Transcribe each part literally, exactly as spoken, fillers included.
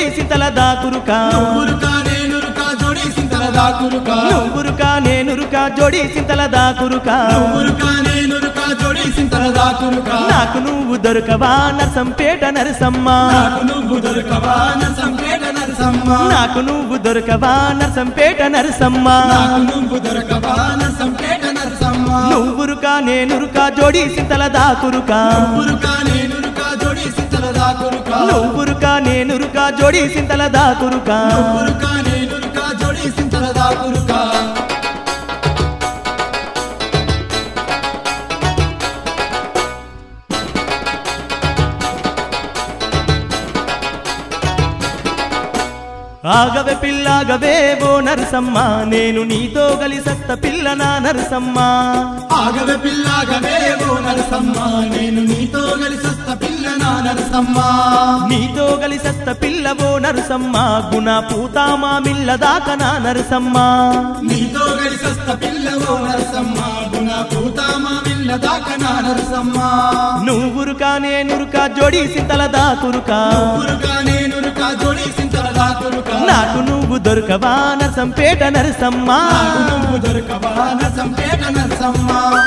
జోడి సింతల దాకురుకా నువ్వురుకా నేనురుకా జోడి సింతల దాకురుకా నువ్వురుకా నేనురుకా జోడి సింతల దాకురుకా నువ్వురుకా నేనురుకా జోడి సింతల దాకురుకా నాకు నువ్వు దొరకవా నరసంపేట నరసమ్మ నాకు నువ్వు దొరకవా నరసంపేట నరసమ్మ నాకు నువ్వు దొరకవా నరసంపేట నరసమ్మ నాకు నువ్వు దొరకవా నరసంపేట నరసమ్మ నువ్వురుకా నేనురుకా జోడి సింతల దాకురుకా నువ్వురుకా నేనురుకా జోడి సింతల దాకురుకా నువ్వురుకా నేనురుకా జోడి సింతల దాకురుకా నువ్వురుకా నేనురుకా జోడి సింతల దాకురుకా ఆగవే పిల్లాగవే ఓ నరసమ్మ నేను నీతో గలిసత్త పిల్ల నా నరసమ్మ ఆగవే పిల్లాగవే ఓ నరసమ్మ నేను నీతో గలిసత్త పిల్ల నా నరసమ్మ నీతో గలిసత్త పిల్ల ఓ నరసమ్మ గుణ పూతామా మిల్ల దాకా నా నరసమ్మ నీతో గలిసత్త పిల్ల ఓ నరసమ్మ గుణ పూతామా మిల్ల దాకా నా నరసమ్మ నువ్వురుకా నేనురుకా జోడి సింతల దాకురుకా నువ్వురుకా నేనురుకా జోడి సింతల దాకురుకా నాకు నువ్వు దొరకవా నరసంపేట నరసమ్మ నాకు నువ్వు దొరకవా నరసంపేట నరసమ్మ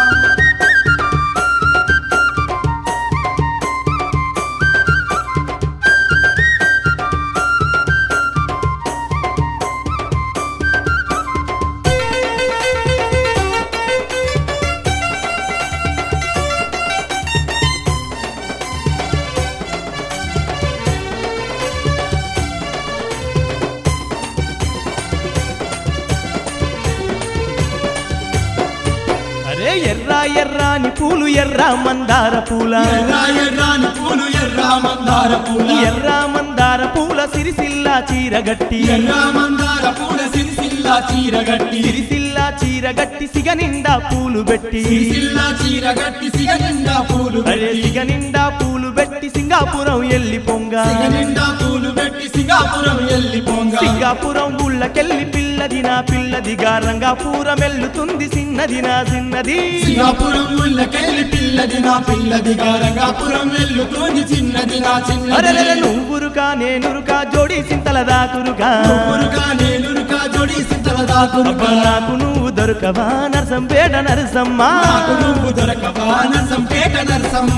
అరే ఎర్ర ఎర్రాని పూలు ఎర్ర మందార పూల ఎర్ర ఎర్రాని పూలు ఎర్ర మందార పూల ఎర్ర మందార పూల సిరిసిల్ల చీరగట్టి ఎర్ర మందార పూల సిరిసిల్ల చీరగట్టి సిరిసిల్ల చీరగట్టి సిగ నిండా పూలు పెట్టి సిరిసిల్ల చీరగట్టి సిగ నిండా పూలు అరే పెట్టి సిగ నిండా పూలు పెట్టి సింగాపురం ఎల్లి పొంగ సిగ నిండా పూలు పెట్టి సింగాపురం ఎల్లి పొంగ సింగాపురం ఊళ్ళకెళ్ళి పిల్లది నా పిల్లదిగా రంగాపురం ఎల్లుతుంది చిన్నది నా చిన్నది సింగాపురం ఊళ్ళకెళ్ళి పిల్లది నా పిల్లదిగా రంగాపురం వెళ్లుతుంది చిన్నది నా అరే చిన్నది నువ్వురుకా నేనురుకా జోడి సింతల దాకురుకా నువ్వురుకా నేనురుకా జోడి సింతల దాకురుకా నాకు నువ్వు దొరకవా నరసంపేట నరసమ్మ నాకు నువ్వు దొరకవా నరసంపేట నరసమ్మ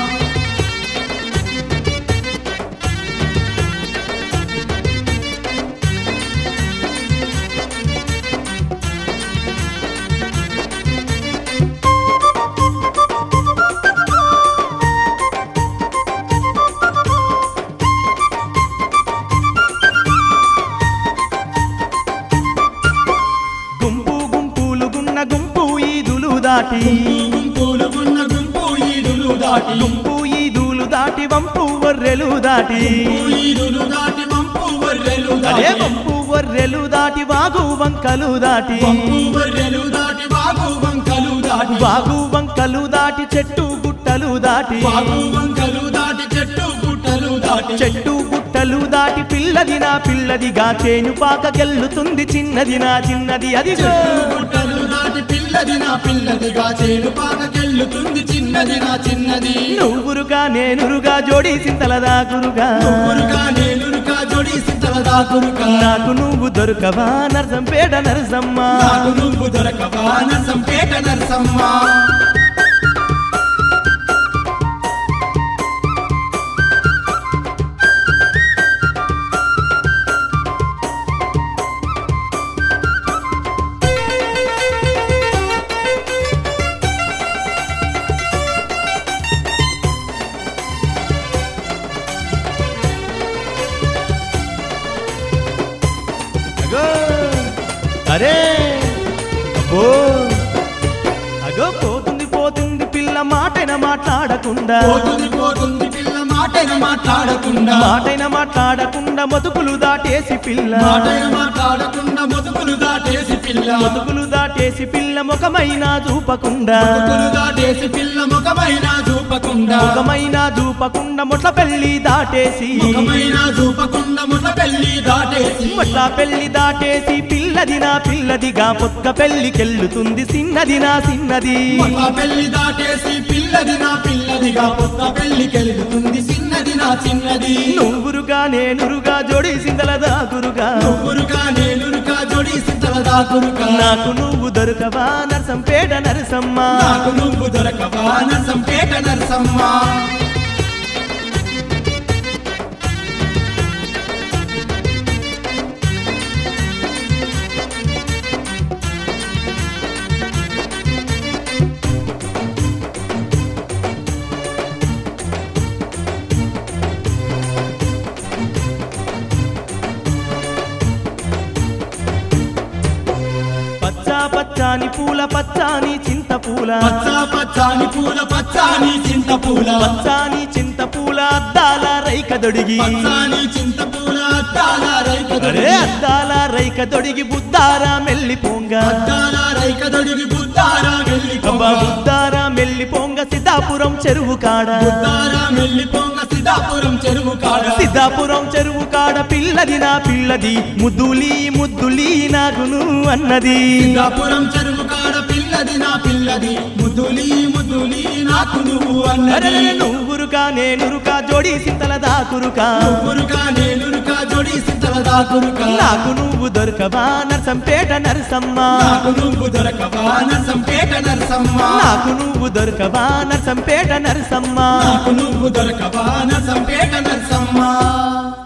గుంపు గుంపులు గున్న గుంపు ఈదులు దాటి గుంపులు గున్న గుంపు ఈదులు దాటి గుంపు ఈదులు దాటి వంపు వర్రెలు దాటి ఈదులు దాటి వంపు వర్రెలు అదే దాటి వంపు వర్రెలు దాటి వాగు వంకలు దాటి వంపు వర్రెలు దాటి వాగు వంకలు దాటి వాగు వంకలు దాటి చెట్టు గుట్టలు దాటి వాగు వంకలు దాటి చెట్టు గుట్టలు దాటి చెట్టు గుట్టలు దాటి పిల్లది నా పిల్లదిగా చేను పాకకెళ్ళుతుంది చిన్నది నా చిన్నది అది చెట్టు గుట్టలు దాటి పిల్లది నా పిల్లదిగా చేను పాకకెళ్ళుతుంది చిన్నది నా చిన్నది నువ్వురుగా నేనురుగా జోడి సింతల దాకురుగా నువ్వురుగా నేనురుగా జోడి సింతల దాకురుగా నాకు నువ్వు దొరకవా నరసంపేట నరసమ్మ నాకు నువ్వు దొరకవా నరసంపేట నరసమ్మ అగో అరే అబ్బో అగో పోతుంది పోతుంది పిల్ల మాటైన మాట్లాడకుండా పోతుంది పోతుంది పిల్ల మాటైన మాట్లాడకుండా మాటైన మాట్లాడకుండా మొతుకులు దాటేసి పిల్ల మాటైన మాట్లాడకుండా మొతుకులు దాటేసి పిల్ల మొతుకులు దాటేసి పిల్ల ముఖమైన చూపకుండా మొతుకులు దాటేసి పిల్ల ముఖమైన చూపకుండా ముఖమైన చూపకుండా మొట్ల పెళ్లి దాటేసి ముఖమైన చూపకుండా ముట్ల పెళ్లి దాటేసి మొట్ల పెళ్లి దాటేసి పిల్లది నా పిల్లదిగా పొక్క పెళ్లికెళ్ళుతుంది చిన్నది నా చిన్నది ముట్ల పెళ్లి దాటేసి పిల్లది నా పిల్లదిగా పొత్త పెళ్లికెళ్తుంది చిన్న చిన్నది నా చిన్నది నువ్వురుగా నేనురుగా జోడి సింతల దాకురుగా నువ్వురుగా నేనురుగా జోడి సింతల దాకురుగా నాకు నువ్వు దొరకవా నరసంపేట నరసమ్మ నాకు నువ్వు దొరకవా నరసంపేట నరసమ్మ పచ్చా పచ్చాని పూల పచ్చాని చింత పూల పచ్చా పచ్చాని పూల పచ్చాని చింత పూల పచ్చాని చింత పూల అద్దాల రైక దొడిగి పచ్చాని చింత పూల అద్దాల రైక అరే అద్దాల రైక దొడిగి బుద్ధారా మెల్లి పొంగ అద్దాల రైక దొడిగి బుద్ధారా మెల్లి అబ్బా బుద్ధారా మెల్లి పొంగ సిద్ధాపురం చెరువు కాడ బుద్ధారా మెల్లి పొంగ సిద్ధాపురం చెరువు కాడ సిద్ధాపురం చెరువు కాడ పిల్లది నా పిల్లది ముద్దులి ముద్దులి నాగును అన్నది సిద్ధాపురం చెరువు కాడ పిల్లది నా పిల్లది ముద్దులి ముద్దులి నాకు నువ్వు అన్నది నువ్వురుకా నేనురుకా జోడి సింతల దాకురుకా నువ్వురుగా నేనురుగా జోడి సింతల దాకురుగా నాకు నువ్వు దొరకవా నరసంపేట నరసమ్మ నాకు నువ్వు దొరకవా నరసంపేట నరసమ్మ నాకు నువ్వు దొరకవా నరసంపేట నరసమ్మ నాకు నువ్వు దొరకవా నరసంపేట నరసమ్మ